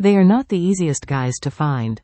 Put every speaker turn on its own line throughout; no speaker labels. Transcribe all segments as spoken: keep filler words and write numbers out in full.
They are not the easiest guys to find.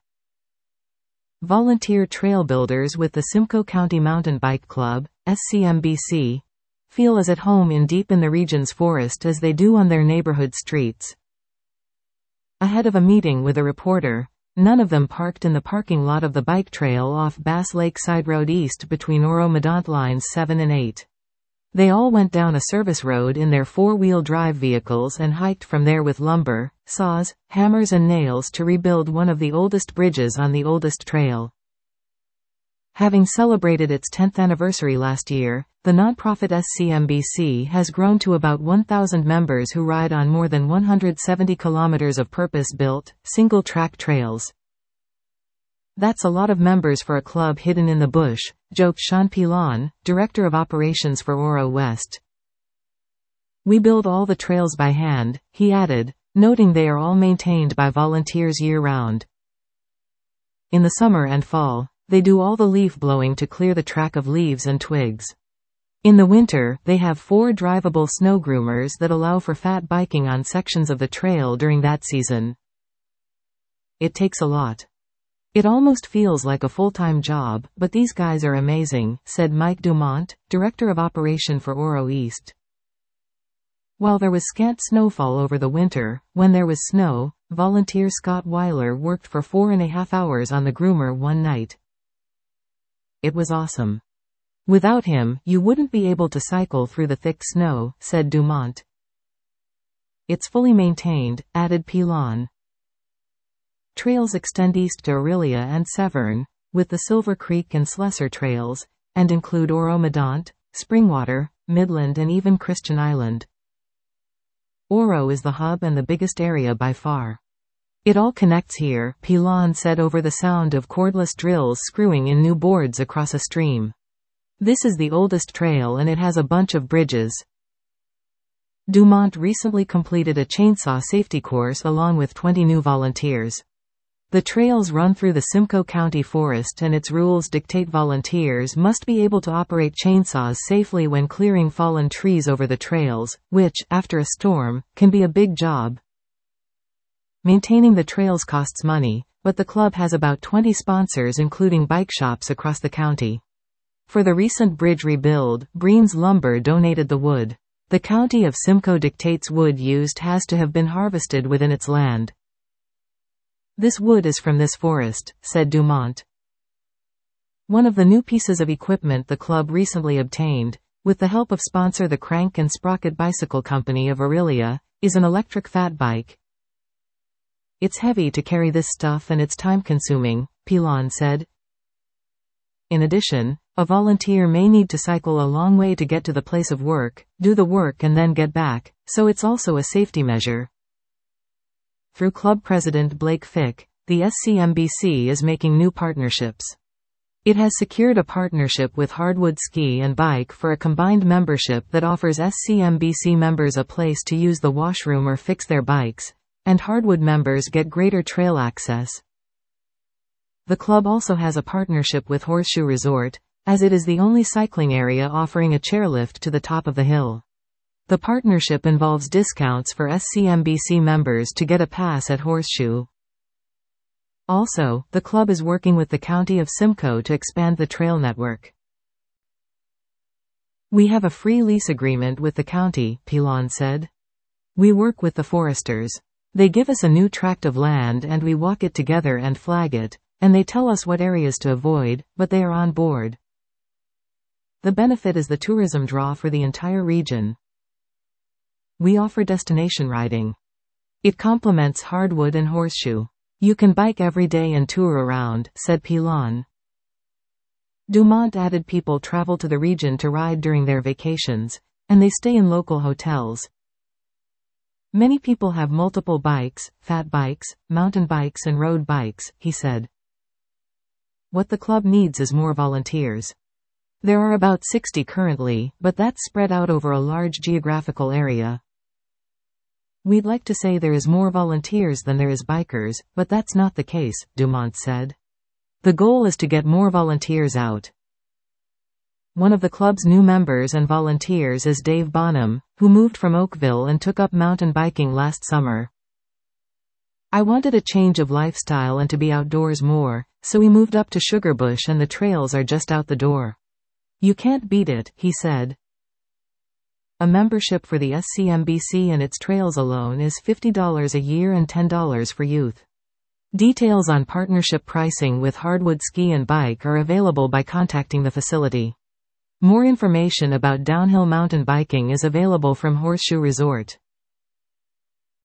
Volunteer trail builders with the Simcoe County Mountain Bike Club, S C M B C, feel as at home in deep in the region's forest as they do on their neighborhood streets. Ahead of a meeting with a reporter, none of them parked in the parking lot of the bike trail off Bass Lake Side Road East between Oro-Medonte lines seven and eight. They all went down a service road in their four-wheel drive vehicles and hiked from there with lumber, saws, hammers and nails to rebuild one of the oldest bridges on the oldest trail. Having celebrated its tenth anniversary last year, the nonprofit S C M B C has grown to about one thousand members who ride on more than one hundred seventy kilometers of purpose-built, single-track trails. "That's a lot of members for a club hidden in the bush," joked Sean Pilon, Director of Operations for Oro West. "We build all the trails by hand," he added, noting they are all maintained by volunteers year-round. In the summer and fall, they do all the leaf blowing to clear the track of leaves and twigs. In the winter, they have four drivable snow groomers that allow for fat biking on sections of the trail during that season. "It takes a lot. It almost feels like a full-time job, but these guys are amazing," said Mike Dumont, Director of Operation for Oro East. While there was scant snowfall over the winter, when there was snow, volunteer Scott Weiler worked for four and a half hours on the groomer one night. "It was awesome. Without him, you wouldn't be able to cycle through the thick snow," said Dumont. "It's fully maintained," added Pilon. Trails extend east to Orillia and Severn, with the Silver Creek and Slessor trails, and include Oro-Medonte, Springwater, Midland and even Christian Island. Oro is the hub and the biggest area by far. "It all connects here," Pilon said over the sound of cordless drills screwing in new boards across a stream. "This is the oldest trail and it has a bunch of bridges." Dumont recently completed a chainsaw safety course along with twenty new volunteers. The trails run through the Simcoe County Forest and its rules dictate volunteers must be able to operate chainsaws safely when clearing fallen trees over the trails, which, after a storm, can be a big job. Maintaining the trails costs money, but the club has about twenty sponsors including bike shops across the county. For the recent bridge rebuild, Breen's Lumber donated the wood. The county of Simcoe dictates wood used has to have been harvested within its land. "This wood is from this forest," said Dumont. One of the new pieces of equipment the club recently obtained, with the help of sponsor the Crank and Sprocket Bicycle Company of Orillia, is an electric fat bike. "It's heavy to carry this stuff and it's time-consuming," Pilon said. In addition, a volunteer may need to cycle a long way to get to the place of work, do the work and then get back, so it's also a safety measure. Through club president Blake Fick, the S C M B C is making new partnerships. It has secured a partnership with Hardwood Ski and Bike for a combined membership that offers S C M B C members a place to use the washroom or fix their bikes, and Hardwood members get greater trail access. The club also has a partnership with Horseshoe Resort, as it is the only cycling area offering a chairlift to the top of the hill. The partnership involves discounts for S C M B C members to get a pass at Horseshoe. Also, the club is working with the County of Simcoe to expand the trail network. "We have a free lease agreement with the county," Pilon said. "We work with the foresters. They give us a new tract of land and we walk it together and flag it, and they tell us what areas to avoid, but they are on board. The benefit is the tourism draw for the entire region. We offer destination riding. It complements Hardwood and Horseshoe. You can bike every day and tour around," said Pilon. Dumont added people travel to the region to ride during their vacations, and they stay in local hotels. "Many people have multiple bikes, fat bikes, mountain bikes and road bikes," he said. "What the club needs is more volunteers. There are about sixty currently, but that's spread out over a large geographical area. We'd like to say there is more volunteers than there is bikers, but that's not the case," Dumont said. "The goal is to get more volunteers out." One of the club's new members and volunteers is Dave Bonham, who moved from Oakville and took up mountain biking last summer. I wanted a change of lifestyle and to be outdoors more, so we moved up to Sugarbush and the trails are just out the door. You can't beat it, he said. A membership for the S C M B C and its trails alone is fifty dollars a year and ten dollars for youth. Details on partnership pricing with Hardwood Ski and Bike are available by contacting the facility. More information about downhill mountain biking is available from Horseshoe Resort.